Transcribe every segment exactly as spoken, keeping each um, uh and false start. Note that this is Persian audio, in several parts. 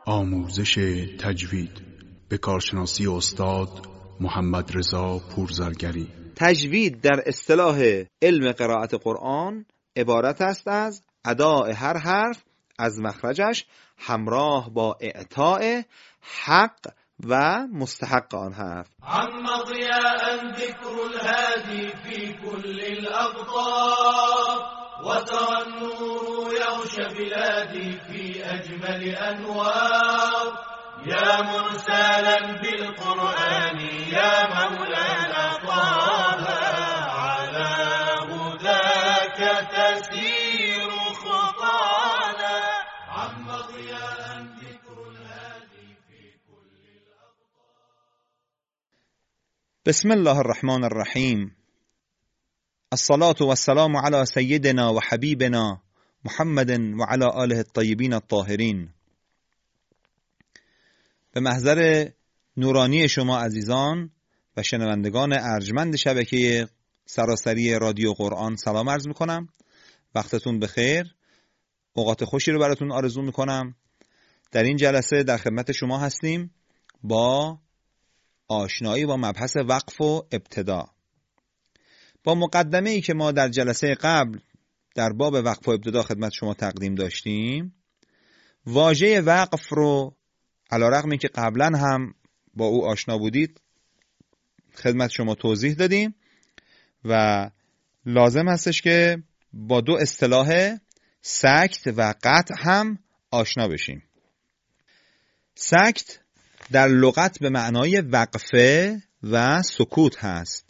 آموزش تجوید به کارشناسی استاد محمد رضا پورزرگری. تجوید در اصطلاح علم قرائت قرآن عبارت است از اداء هر حرف از مخرجش همراه با اعطاء حق و مستحق آن حرف. عم ضیاء ذکر الهادی فی کل الاقطار وترى النور يغشى بلادي في أجمل أنوار يا مرسلا بالقرآن يا مولانا طه على هداك تسير خطانا عم ضياء ذكر الهادي في كل الأقطار. بسم الله الرحمن الرحیم. الصلاة والسلام على سيدنا و حبیبنا محمد و علی آله الطیبین الطاهرین. به محضر نورانی شما عزیزان و شنوندگان ارجمند شبکه سراسری رادیو قرآن سلام عرض میکنم. وقتتون بخیر، اوقات خوشی رو براتون آرزو میکنم. در این جلسه در خدمت شما هستیم با آشنایی با مبحث وقف و ابتدا. با مقدمه ای که ما در جلسه قبل در باب وقف و ابتدا خدمت شما تقدیم داشتیم، واژه وقف رو علی رغم اینکه قبلا هم با او آشنا بودید خدمت شما توضیح دادیم و لازم هستش که با دو اصطلاح سکت و قطع هم آشنا بشیم. سکت در لغت به معنای وقفه و سکوت هست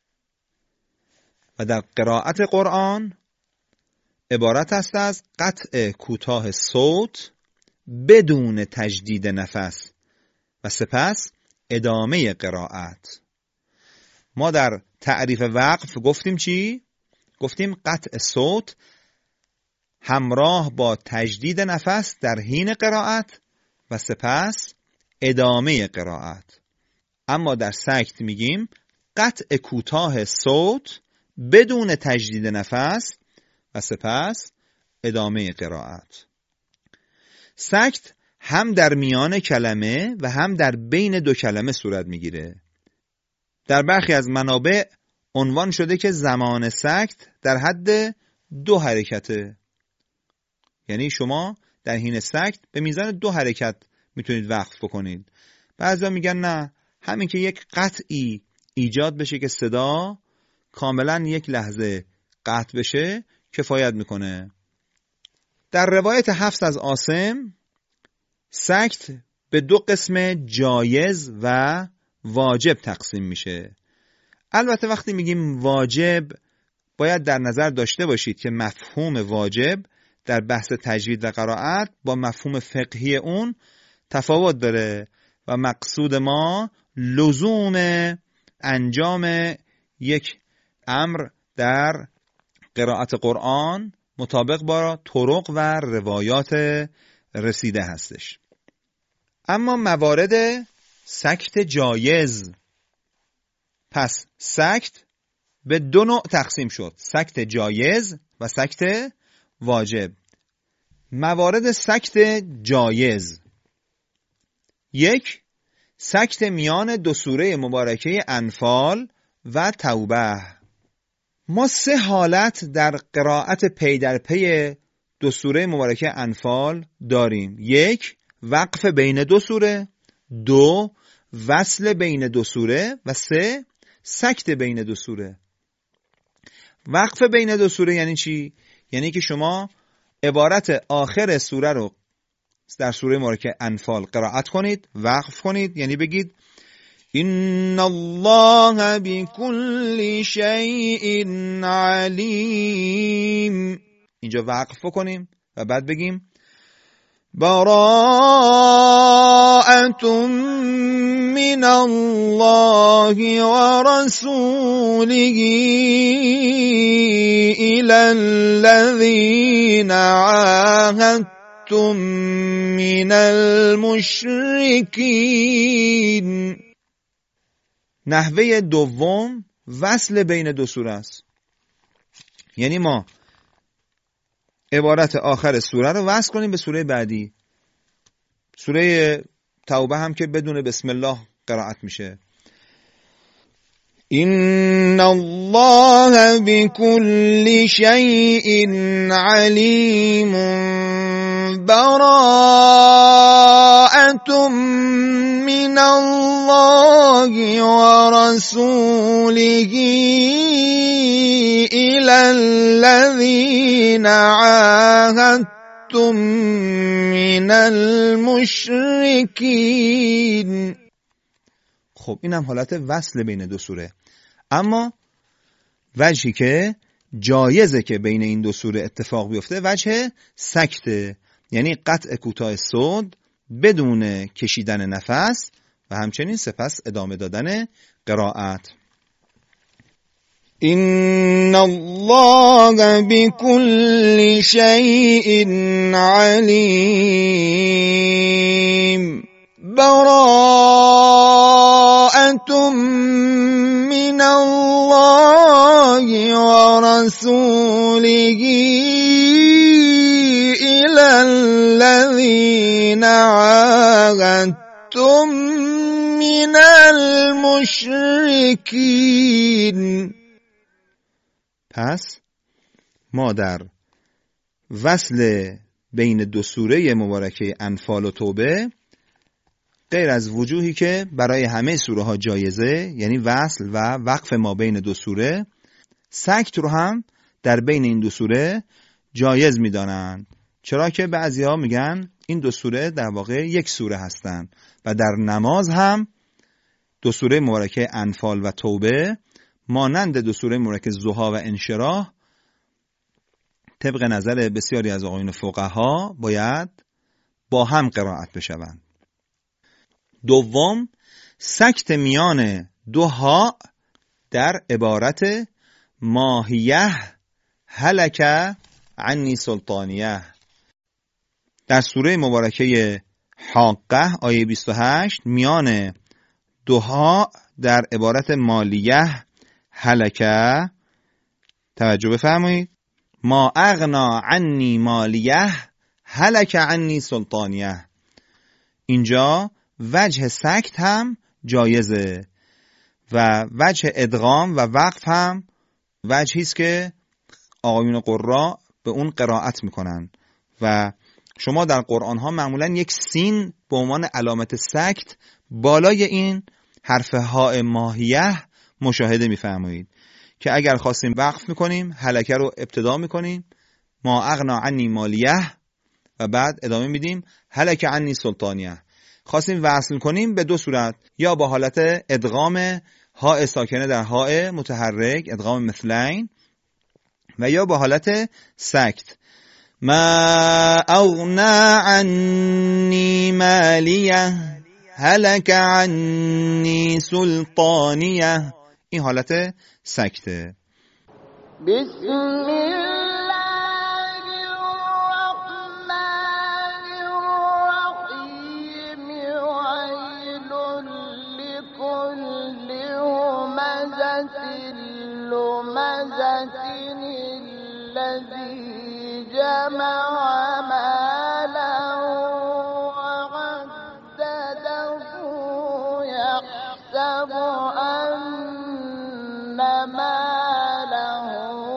و در قرائت قرآن عبارت است از قطع کوتاه صوت بدون تجدید نفس و سپس ادامه قرائت. ما در تعریف وقف گفتیم چی؟ گفتیم قطع صوت همراه با تجدید نفس در حین قرائت و سپس ادامه قرائت. اما در سکت میگیم قطع کوتاه صوت بدون تجدید نفس و سپس ادامه قرائت. سکت هم در میان کلمه و هم در بین دو کلمه صورت میگیره. در برخی از منابع عنوان شده که زمان سکت در حد دو حرکته، یعنی شما در حین سکت به میزان دو حرکت میتونید وقف بکنید. بعضیا میگن نه، همین که یک قطعی ایجاد بشه که صدا کاملا یک لحظه قطع بشه کفایت میکنه. در روایت حفص از عاصم سکت به دو قسم جایز و واجب تقسیم میشه. البته وقتی میگیم واجب باید در نظر داشته باشید که مفهوم واجب در بحث تجوید و قرائت با مفهوم فقهی اون تفاوت داره و مقصود ما لزوم انجام یک امر در قرائت قرآن مطابق با طرق و روایات رسیده هستش. اما موارد سکت جایز، پس سکت به دو نوع تقسیم شد، سکت جایز و سکت واجب. موارد سکت جایز: یک، سکت میان دو سوره مبارکه انفال و توبه. ما سه حالت در قرائت پی در پی دو سوره مبارکه انفال داریم. یک، وقف بین دو سوره. دو، وصل بین دو سوره. و سه، سکت بین دو سوره. وقف بین دو سوره یعنی چی؟ یعنی که شما عبارت آخر سوره رو در سوره مبارکه انفال قرائت کنید، وقف کنید، یعنی بگید ان الله بكل شيء علیم. اینجا وقف کنیم و بعد بگیم براءة من الله ورسوله إلى الذين عاهدتم من المشركين. نحوه دوم وصل بین دو سوره است. یعنی ما عبارت آخر سوره رو وصل کنیم به سوره بعدی. سوره توبه هم که بدون بسم الله قرائت میشه. این الله بكل شیء علیم براءة من الله ورسوله إلى الذين عاهدتم من المشرکین. خب اینم حالت وصل بین دو سوره. اما وجهی که جایزه که بین این دو سوره اتفاق بیفته وجه سکته، یعنی قطع کوتاه صوت بدون کشیدن نفس و همچنین سپس ادامه دادن قرائت. این الله بكل شیء علیم براءة من الله ورسوله إلى الذين عاهدتم من المشرکین. پس ما در وصل بین دو سوره مبارکه انفال و توبه غیر از وجوهی که برای همه سوره ها جایزه، یعنی وصل و وقف ما بین دو سوره، سکت رو هم در بین این دو سوره جایز می‌دانند، چرا که بعضیا میگن این دو سوره در واقع یک سوره هستند و در نماز هم دو سوره مبارکه انفال و توبه مانند دو سوره مبارکه ضحی و انشراح طبق نظر بسیاری از آقایون فقها باید با هم قرائت بشوند. دوم، سکت میان دو ها در عبارت ماهیه هلک عنی سلطانیه در سوره مبارکه حاقه آیه بیست و هشت میان دو ها در عبارت مالیه هلک، توجه بفرمایید، ما اغنا عنی مالیه هلک عنی سلطانیه. اینجا وجه سکت هم جایزه و وجه ادغام و وقف هم وجهی است که آقایون قراء به اون قرائت میکنن و شما در قرآن ها معمولا یک سین به عنوان علامت سکت بالای این حرف ها ماهیه مشاهده میفرمایید که اگر خواستیم وقف میکنیم هلکه رو ابتدا میکنیم ما اغنا عنی مالیه و بعد ادامه میدیم هلک عنی سلطانیه. خواستیم وصل کنیم به دو صورت، یا با حالت ادغام ها ساکنه در ها متحرک ادغام مثلین و یا با حالت سکت ما اغنا عنی مالیه هلک عنی سلطانیه. این حالت سکته. بسم الله الذي جمع ماله وعدده يحسب أن ماله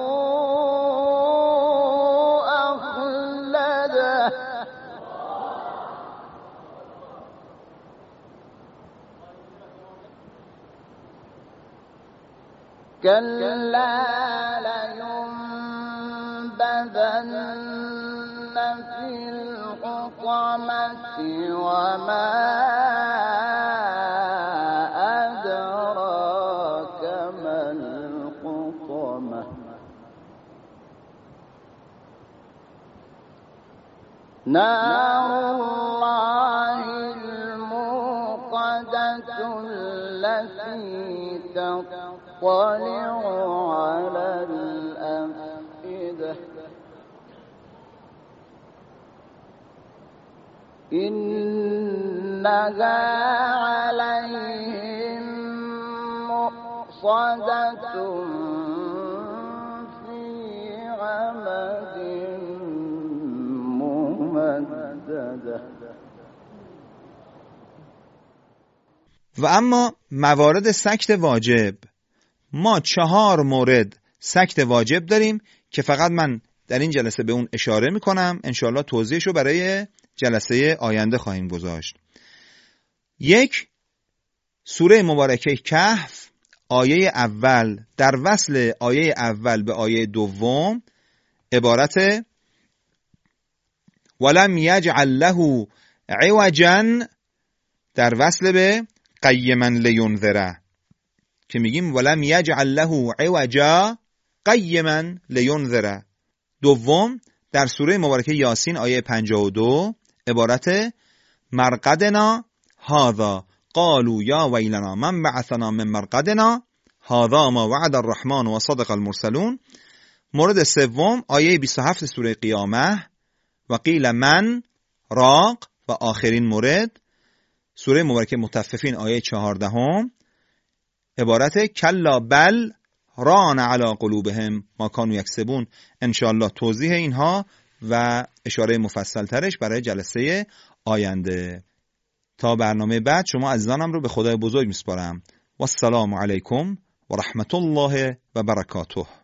أخلده كلا لينبذن في الحطمة وما أدراك ما الحطمة نار الله الموقدة التي تطلع على الأفئدة إنها عليهم مؤصدة في عمد ممددة و اما موارد سکت واجب، ما چهار مورد سکت واجب داریم که فقط من در این جلسه به اون اشاره میکنم، انشاءالله توضیحشو برای جلسه آینده خواهیم گذاشت. یک، سوره مبارکه کهف آیه اول در وصل آیه اول به آیه دوم عبارت ولم یجعل له عوجا در وصل به قیما لینذره که میگیم ولم یجعل له عوجا قیما لینذره. دوم، در سوره مبارکه یاسین آیه پنجاه و دو عبارت مرقدنا هذا قالوا یا ویلنا من بعثنا من مرقدنا هذا ما وعد الرحمن و صدق المرسلون. مورد سوم آیه بیست و هفت سوره قیامه و قیل من راق. و آخرین مورد سوره مبارکه مطففین آیه چهاردهم عبارت کلا بل ران علی قلوبهم ما کانوا یکسبون. انشاءالله توضیح اینها و اشاره مفصل ترش برای جلسه آینده. تا برنامه بعد شما عزیزانم رو به خدای بزرگ میسپارم. و السلام علیکم و رحمت الله و برکاته.